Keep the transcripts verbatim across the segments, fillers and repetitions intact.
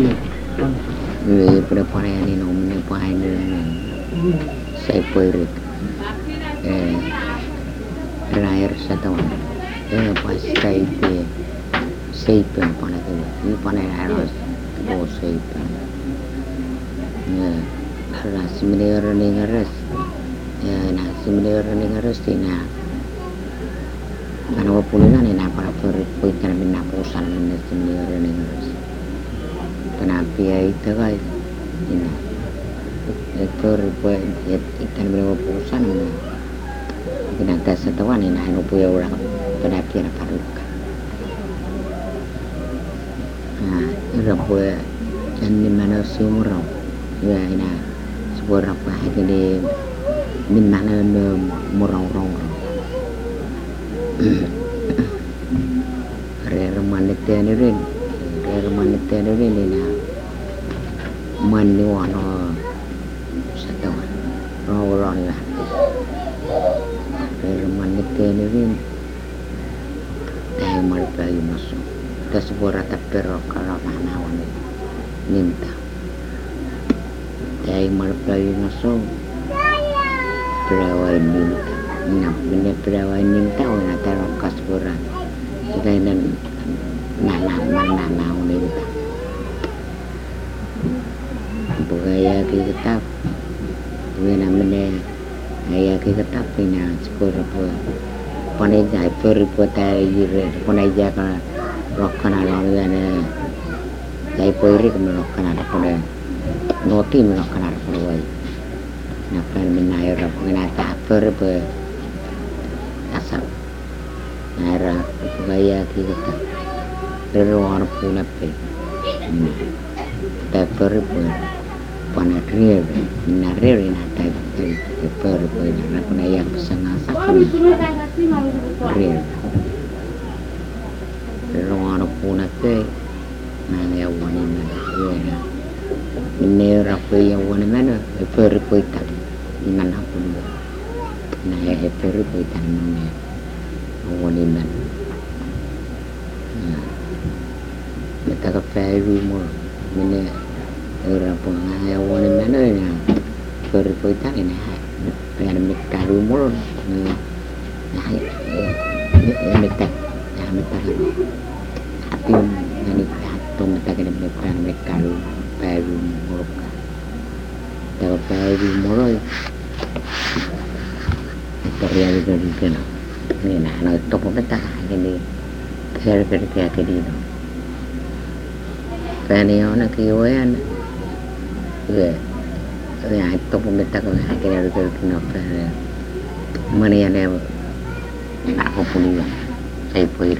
we prepare ni no me pae ni sai poirik eh rair satawan eh pas sai te sai pen pana ke ni pana raros o sai pen ne ra siminer ni ngares eh na siminer ni ngares tina ano pulina ni na para poirik poitan minna pusan minna siminer ni ngares Kenapa itu kan ini ekor buat ikan berapa pusan ini kena tes setawan ini anu punya orang kenapa nak paruk nah ini buat jadi mana semua ya ini sebuah apa ini min mana murang rong rare manite ni rin rare manite ni rin ini man ni wano satawan ro ro ni lah rare manite ni rin dai mal payu maso das bora tapero kala mana wani ninta dai mal payu maso perawai ninta nak benda perawai ninta ona tarong kasbora kita dan nana mana nana ninta gaya kitab wena mene gaya kitab pina sekolah po panai jai peri pota ire panai jaka rokkana lorane jai peri kemen rokkana pone noti men rokkana pone napan menai rok menata peri pe asap nara gaya kitab derwar pula pe tapi pun pana real na real na type paper po na kuna yang pesanga sa real pero ano po na te na yawan na ya minera po yawan na paper po itan na na po na paper po itan na yawan na kita ka fair mo mene orang pengai awal mana ni berpoitan ini dengan mereka rumur ni ni mereka ya mereka hati ni hati mereka dengan mereka mereka baru rumur kalau baru rumur terjadi dari sana ni nah nak top mereka ini kira-kira kiri tu Pani ona kiwan ya ya itu pemerintah kalau akhirnya itu kenapa mana yang ada apa pun saya poir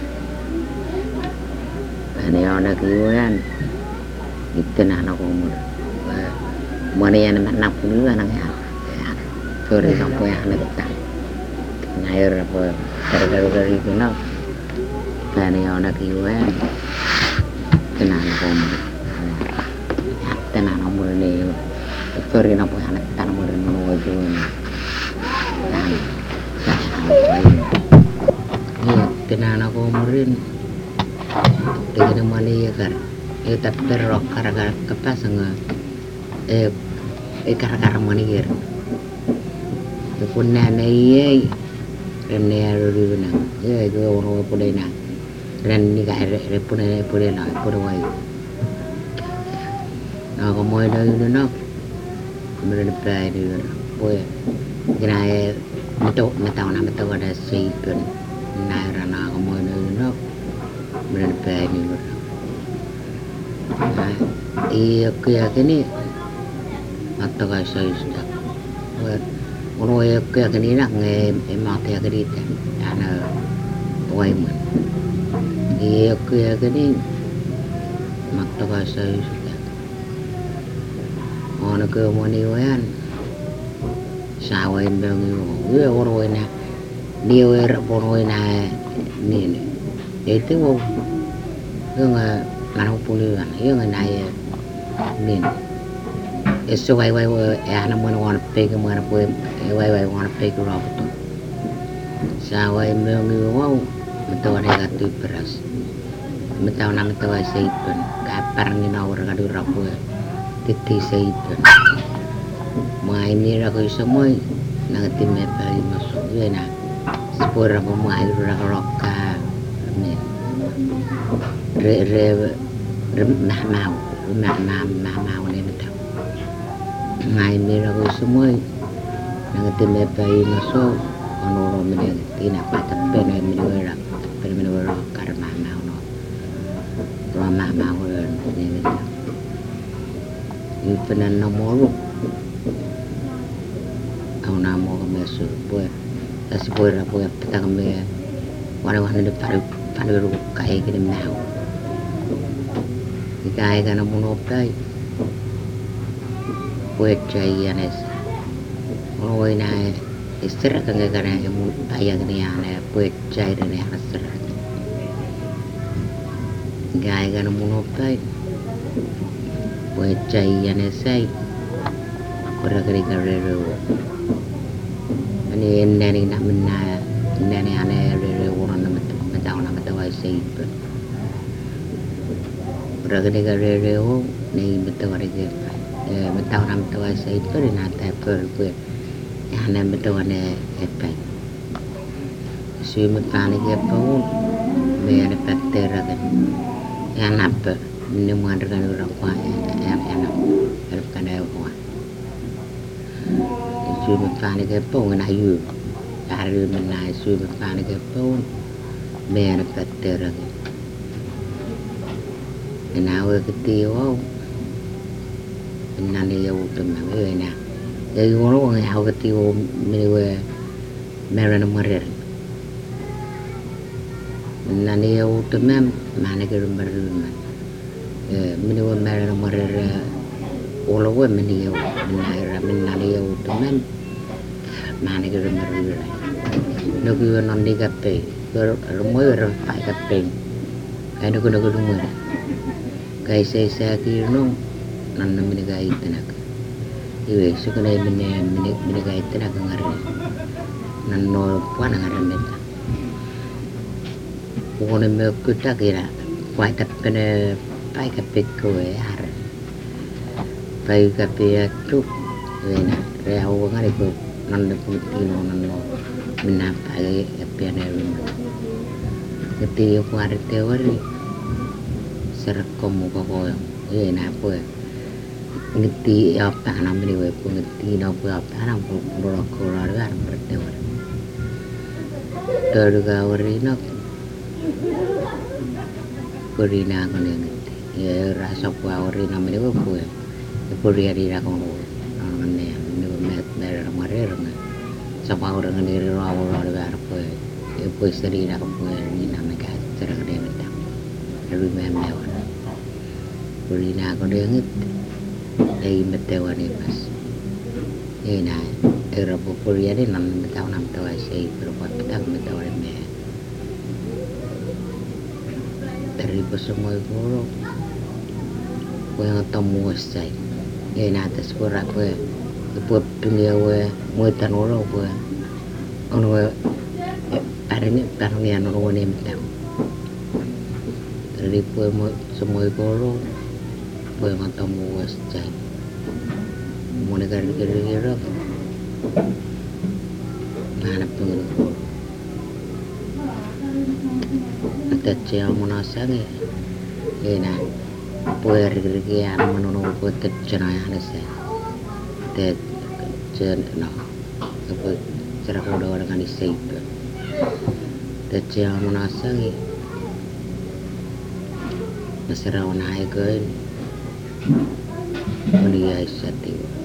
pani ona kiwan itu nak nak umur mana yang nak pun anak ya sorry apa yang nak tak nair apa dari dari itu nak pani ona kiwan tenan umur tenan umur ni sorry nak pun anak tanam umur ni wajib dan saya tenan aku umurin dengan mana ya kan itu tak terok karena kepas enggak eh eh karena mana ya itu pun nana iya remnya dulu nang ya itu orang pun dah nang ren ni kai re pun re pun la pun wai na ko moi da ni no mere de pai ni no boy gra e meto metau na meto ada sei pun na ra na ko moi da ni no mere de pai ni no i ke ya ke ni atto ga sai sta ono e ke ke ni na nge e ma te ke di te ana wai mo iya aku ya gini makta bahasa sudah orang ke mana wayan sawain bang itu orang wayan dia orang orang wayan ni ni itu wo itu nggak mana puluhan itu nggak naik ni itu wai wai wai ya nama mana orang pergi mana pun wai wai orang pergi berapa tu sawain bang itu wow betul ada kata beras metaw na metaw sa ipon kapar ni na ora kadura po titi sa ipon mga inira ko isamoy nangatime pa imaso yun na spora po mga ira roka re re re mahmaw mahmaw mahmaw ni metaw mga inira ko isamoy nangatime pa imaso ano ro mene tinapatapen ay minura pero minura karma mahmaw no rama mahmaw ni metaw ipanan na moro au na mo me su po asi po ra po ta me wana wana de paru paru kai ke mau kai kana muno pai po chai anes mo ina istira kan kana ke mu ayang ni ana po chai de ne asra kai kana muno pai po chai anes sai ora kari kare ro ani nani na menna nani ane re re wona na meta na meta wa sei ragane ga re re o nei meta wa re e meta na meta wa sei per na ta per ku ana meta wa ne e pe si meta ne ke po me ana patte ragan ana pe ne mo andra ga ro kwa ana ana er kana o suy một pha này cái bông này yêu, cả rồi mình này suy một pha này cái bông, mẹ nó cắt tơ rồi, cái nào cái tiêu không, mình ăn đi đâu tụi mình cái nào, cái con nó còn hao cái tiêu mình về mẹ nó mua rồi, mình ăn đi đâu tụi mình mà này cái rumah rumah, mình về mẹ nó mua rồi, orang gue mình đi đâu, mình này mình ăn đi đâu tụi mình mana ke rumah rumah nó cứ non đi gặp pe rumah rồi phải gặp pe cái nó cứ nó cứ rumah cái xe xe kia nó nan na mình gai tenak iwe so cái này mình mình mình gai tenak ngar nan no puan ngar meta pokoknya me kita kira quay tập cái này phải gặp pe coi har phải gặp pe chút về nè rau ngar itu nan putih no nan no menapa ke piane rumah keti kuar teori serkom ko ko e na po ngeti apa nam ni we po ngeti no po apa nam po ro ko ra ra teori terga ori no ori na ko ne ngeti e rasa po ori nam ni po po po ri ri ra ko ne dari ramare ranga sama orang ni rawa rawa dar po e po seri na po ni na me ka tera de meta ru me me wana ri na ko de ngit dei mete wani pas e na e ra po po ri ani nam meta nam to ai sei pero po meta meta wani me dari po semua guru po yang tamu sai e na tas po ra po buat dunia we mau tanur we ono we ada ni tanur ni anu we ni metau dari pue mo semua goro pue mantau mo cai mo negar negar negar mana pengen goro ada cewek mo nasange ena pue rigi anu manono pue tercenaya nese te chen no apa cara kau dah orang ni saip te chen munasang nasira wana hai ke ni ai sati